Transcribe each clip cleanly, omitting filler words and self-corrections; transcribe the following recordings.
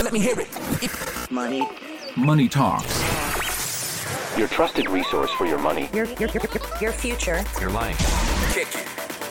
Let me hear it. Money Talks. Your trusted resource for your money. Your future. Your life. Kick it.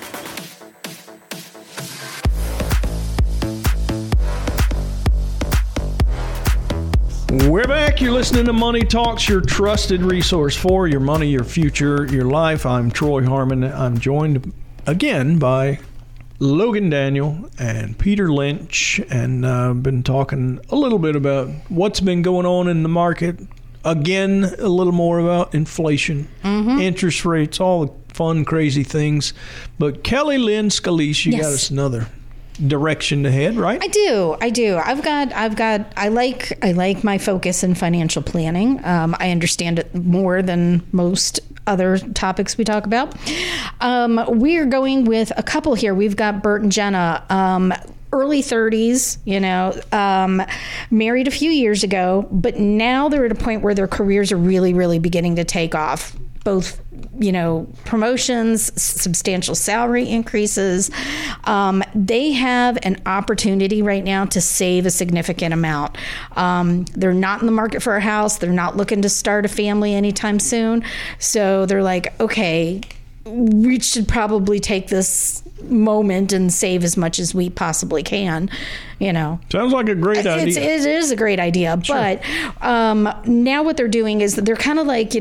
We're back. You're listening to Money Talks, your trusted resource for your money, your future, your life. I'm Troy Harmon. I'm joined again by Logan Daniel and Peter Lynch, and I've been talking a little bit about what's been going on in the market. Again, a little more about inflation, interest rates, all the fun, crazy things. But Kelly Lynn Scalise, you got us another direction to head, right? I do. I like my focus in financial planning. I understand it more than most other topics we talk about. We're going with a couple here. We've got Bert and Jenna, early 30s, married a few years ago, but now they're at a point where their careers are really, really beginning to take off. Both, promotions, substantial salary increases. They have an opportunity right now to save a significant amount. They're not in the market for a house. They're not looking to start a family anytime soon. So they're like, okay, we should probably take this moment and save as much as we possibly can. Sounds like a great idea. It is a great idea. Sure. But now what they're doing is they're kind of like,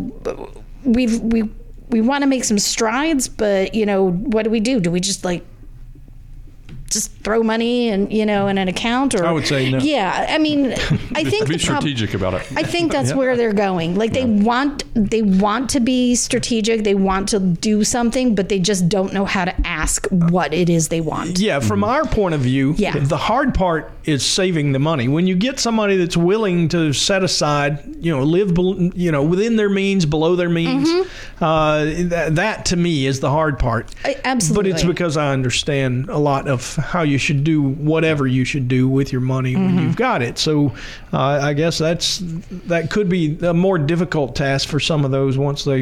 we want to make some strides, but what do? Do we just throw money and in an account? Or I would say no. Yeah, I mean, I think be strategic about it. I think that's where they're going. They want to be strategic. They want to do something, but they just don't know how to ask what it is they want. Yeah, from our point of view, the hard part is saving the money. When you get somebody that's willing to set aside, live, within their means, below their means, that to me is the hard part. Absolutely. But it's because I understand a lot of how you should do whatever you should do with your money when you've got it. So I guess that could be a more difficult task for some of those once they,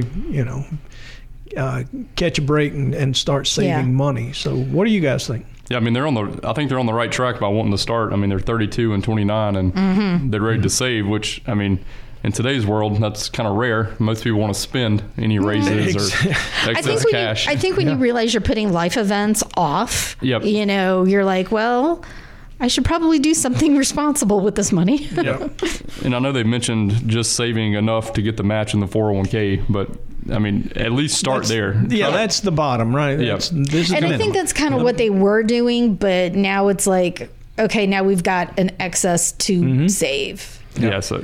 catch a break and start saving money. So what do you guys think? Yeah, I mean, I think they're on the right track by wanting to start. I mean, they're 32 and 29 and they're ready to save, which, I mean, in today's world, that's kind of rare. Most people want to spend any raises or excess cash. I think when you realize you're putting life events off, you're like, well, I should probably do something responsible with this money. And I know they mentioned just saving enough to get the match in the 401k, but I mean, at least start there. Yeah, that's the bottom, right? Yep. And I think that's kind of what they were doing, but now it's like, okay, now we've got an excess to save. Yeah, so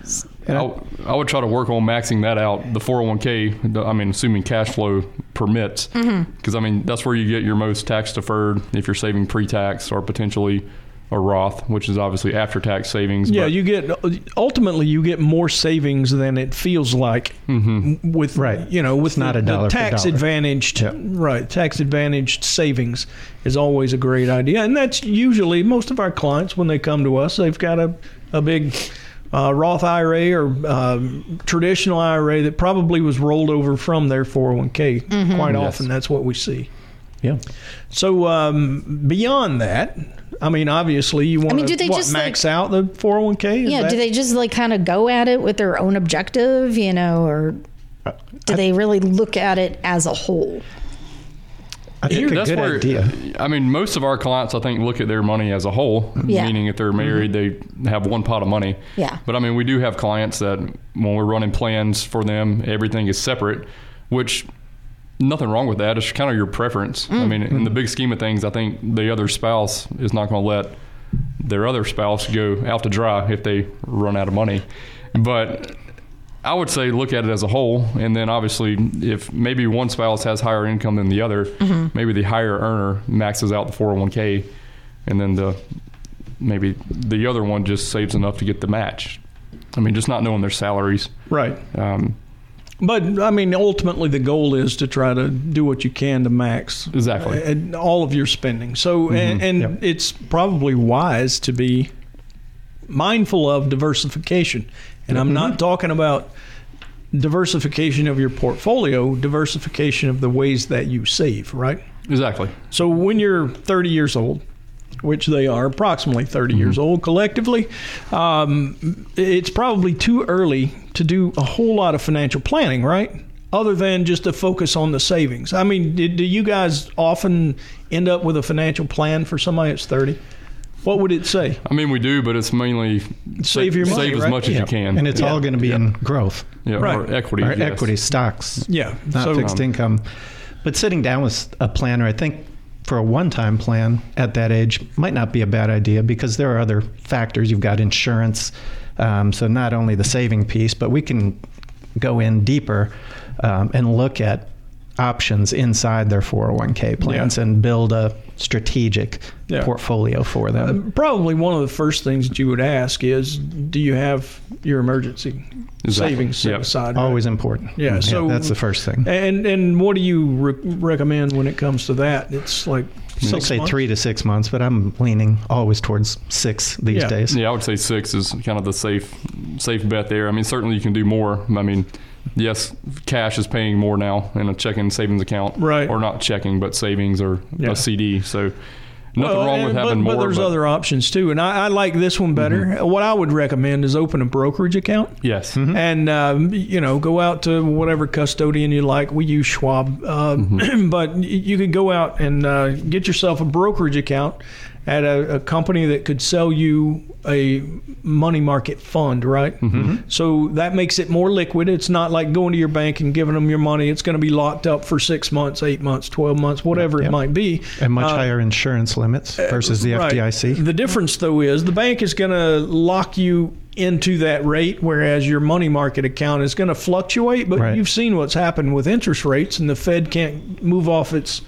I would try to work on maxing that out. The 401k, I mean, assuming cash flow permits, because I mean, that's where you get your most tax deferred if you're saving pre-tax or potentially a Roth, which is obviously after-tax savings. Yeah, ultimately you get more savings than it feels like with with not a dollar the tax advantaged tax advantaged savings is always a great idea, and that's usually most of our clients when they come to us, they've got a big Roth IRA or traditional IRA that probably was rolled over from their 401k. Quite often that's what we see. Yeah. So beyond that, I mean, obviously you want to max out the 401k? Do they just kind of go at it with their own objective, or do they really look at it as a whole? I think that's a good idea. I mean, most of our clients, I think, look at their money as a whole, meaning if they're married, they have one pot of money. Yeah. But I mean, we do have clients that when we're running plans for them, everything is separate, which nothing wrong with that. It's kind of your preference. I mean, in the big scheme of things, I think the other spouse is not going to let their other spouse go out to dry if they run out of money. But I would say look at it as a whole, and then obviously if maybe one spouse has higher income than the other, maybe the higher earner maxes out the 401k, and then maybe the other one just saves enough to get the match. I mean, just not knowing their salaries. Right. But, I mean, ultimately the goal is to try to do what you can to max all of your spending. So, and it's probably wise to be mindful of diversification. And I'm not talking about diversification of your portfolio, diversification of the ways that you save, right? Exactly. So when you're 30 years old which they are approximately 30 years old collectively, it's probably too early to do a whole lot of financial planning, right? Other than just to focus on the savings. I mean, do you guys often end up with a financial plan for somebody that's 30? What would it say? I mean, we do, but it's mainly save your money, save as much as you can. And it's all going to be in growth. Yeah, right. Or equity. Or yes. equity, stocks. Yeah. Not fixed income. But sitting down with a planner, I think for a one-time plan at that age might not be a bad idea because there are other factors. You've got insurance. So not only the saving piece, but we can go in deeper and look at options inside their 401k plans and build a strategic portfolio for them. Probably one of the first things that you would ask is, do you have your emergency savings set aside? Right? Always important. Yeah, so that's the first thing. And what do you recommend when it comes to that? It's like I'll say 3 to 6 months, but I'm leaning always towards 6 these days. Yeah, I would say 6 is kind of the safe bet there. I mean, certainly you can do more. I mean, yes, cash is paying more now in a checking savings account. Right. Or not checking, but savings or a CD. So nothing wrong with having more. But there's other options too. And I like this one better. Mm-hmm. What I would recommend is open a brokerage account. Yes. Mm-hmm. And, go out to whatever custodian you like. We use Schwab. But you could go out and get yourself a brokerage account at a company that could sell you a money market fund, right? Mm-hmm. So that makes it more liquid. It's not like going to your bank and giving them your money. It's going to be locked up for 6 months, 8 months, 12 months, whatever it might be. And much higher insurance limits versus the FDIC. The difference, though, is the bank is going to lock you into that rate, whereas your money market account is going to fluctuate. But you've seen what's happened with interest rates, and the Fed can't move off its,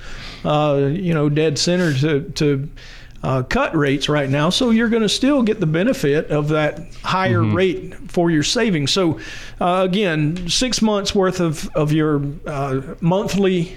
dead center to cut rates right now, so you're going to still get the benefit of that higher rate for your savings. So again, 6 months worth of your monthly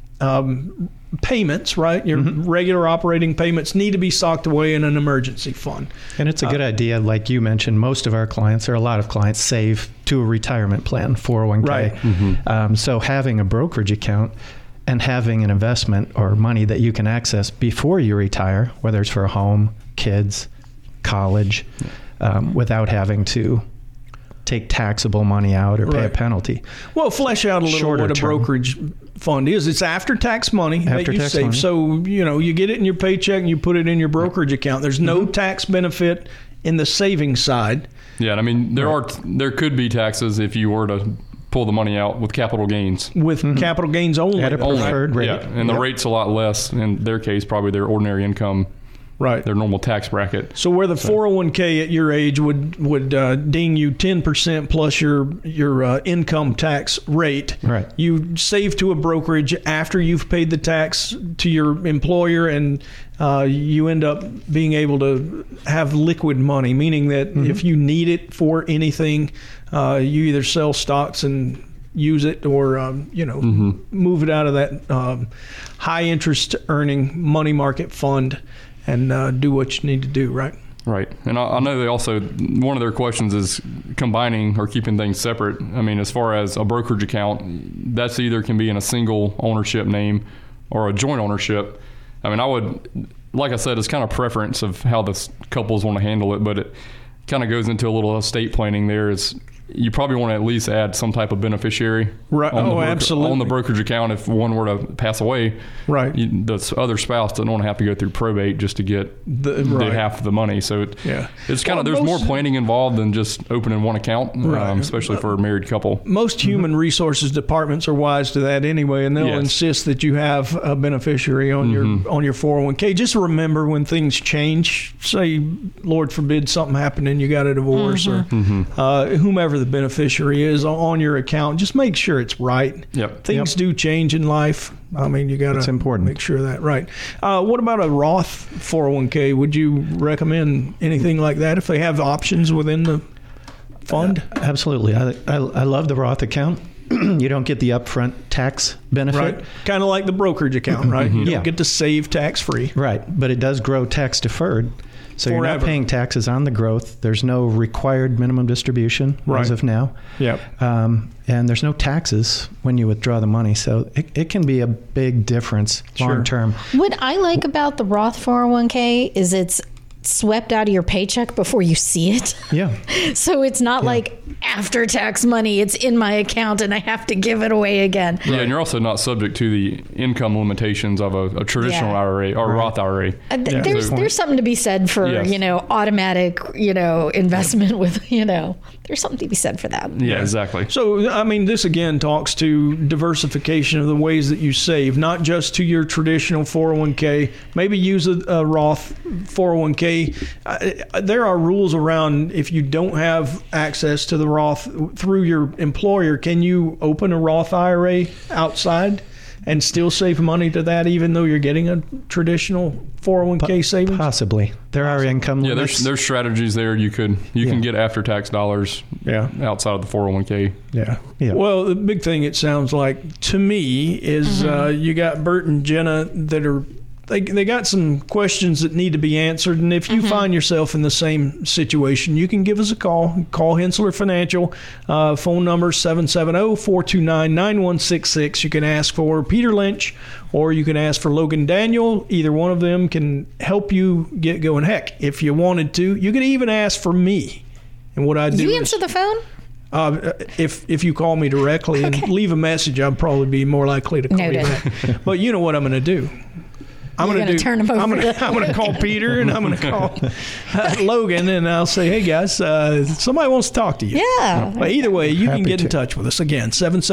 payments, right? Your regular operating payments need to be socked away in an emergency fund. And it's a good idea. Like you mentioned, most of our clients, or a lot of clients, save to a retirement plan, 401k. Right. Mm-hmm. So having a brokerage account and having an investment or money that you can access before you retire, whether it's for a home, kids, college, without having to take taxable money out or pay a penalty. Well, flesh out a little what a brokerage fund is. It's after-tax money that you save. Money. So, you get it in your paycheck and you put it in your brokerage account. There's no tax benefit in the savings side. Yeah, I mean, there could be taxes if you were to pull the money out with capital gains. With capital gains only. At a preferred rate. Yeah, and the rate's a lot less in their case, probably their ordinary income, their normal tax bracket. So where the 401k at your age would ding you 10% plus your income tax rate, you save to a brokerage after you've paid the tax to your employer, and you end up being able to have liquid money, meaning that if you need it for anything, you either sell stocks and use it, or move it out of that high interest earning money market fund and do what you need to do, right? Right. And I know they also, one of their questions is combining or keeping things separate. I mean, as far as a brokerage account, that's either can be in a single ownership name or a joint ownership. I mean, I would, like I said, it's kind of preference of how the couples want to handle it, but it kind of goes into a little estate planning there. Is you probably want to at least add some type of beneficiary absolutely. on the brokerage account if one were to pass away. Right. The other spouse doesn't want to have to go through probate just to get the half of the money. So it's kind of, there's more planning involved than just opening one account, especially for a married couple. Most human resources departments are wise to that anyway, and they'll insist that you have a beneficiary on your 401k. Just remember, when things change, say, Lord forbid, something happened and you got a divorce or whomever the beneficiary is on your account, just make sure it's right. Things do change in life. I mean, you got to make sure that right. What about a Roth 401k? Would you recommend anything like that if they have options within the fund? Absolutely. I love the Roth account. You don't get the upfront tax benefit. Right. Kind of like the brokerage account, right? You don't get to save tax-free. Right. But it does grow tax-deferred. So you're not forever. paying taxes on the growth. There's no required minimum distribution as of now. Yep. And there's no taxes when you withdraw the money. So it can be a big difference long term. What I like about the Roth 401k is it's swept out of your paycheck before you see it. Yeah. So it's not like after tax money, it's in my account and I have to give it away again. Yeah, and you're also not subject to the income limitations of a traditional IRA or Roth IRA. There's something to be said for, automatic, investment with, there's something to be said for that. Yeah, exactly. So, I mean, this again talks to diversification of the ways that you save, not just to your traditional 401k. Maybe use a Roth 401k. There are rules around if you don't have access to the Roth through your employer, can you open a Roth IRA outside and still save money to that, even though you're getting a traditional 401k savings? Possibly. There are income Yeah, limits. there's strategies there you can get after tax dollars outside of the 401k. Yeah. Yeah. Well, the big thing it sounds like to me is you got Bert and Jenna that are they got some questions that need to be answered, and if you find yourself in the same situation, you can give us a call. Call Hensler Financial. Phone number 770-429-9166. You can ask for Peter Lynch, or you can ask for Logan Daniel. Either one of them can help you get going. Heck, if you wanted to, you could even ask for me. And what I do You answer the phone? If you call me directly and leave a message, I'll probably be more likely to call you back. But you know what I'm going to do. I'm going to turn him over. I'm going to call Peter and I'm going to call Logan, and I'll say, "Hey guys, somebody wants to talk to you." Yeah. But either way, you can Happy get in to. touch with us again.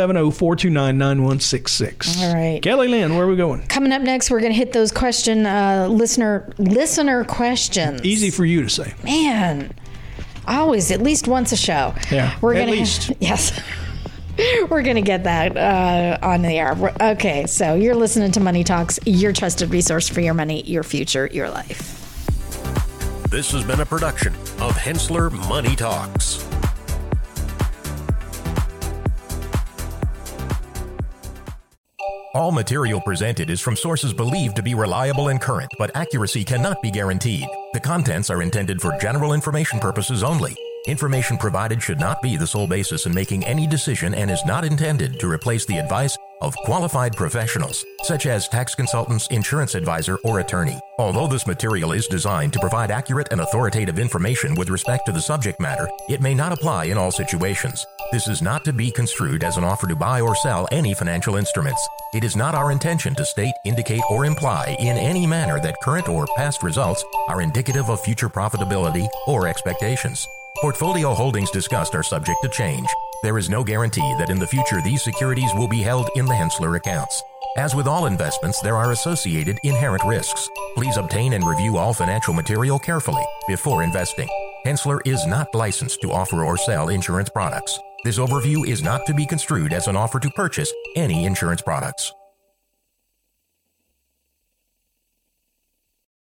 770-429-9166. All right. Kelly Lynn, where are we going? Coming up next, we're going to hit those listener questions. Easy for you to say. Man, always at least once a show. Yeah, we're at gonna least. yes. We're going to get that on the air. Okay, so you're listening to Money Talks, your trusted resource for your money, your future, your life. This has been a production of Hensler Money Talks. All material presented is from sources believed to be reliable and current, but accuracy cannot be guaranteed. The contents are intended for general information purposes only. Information provided should not be the sole basis in making any decision and is not intended to replace the advice of qualified professionals, such as tax consultants, insurance advisor, or attorney. Although this material is designed to provide accurate and authoritative information with respect to the subject matter, it may not apply in all situations. This is not to be construed as an offer to buy or sell any financial instruments. It is not our intention to state, indicate, or imply in any manner that current or past results are indicative of future profitability or expectations. Portfolio holdings discussed are subject to change. There is no guarantee that in the future these securities will be held in the Hensler accounts. As with all investments, there are associated inherent risks. Please obtain and review all financial material carefully before investing. Hensler is not licensed to offer or sell insurance products. This overview is not to be construed as an offer to purchase any insurance products.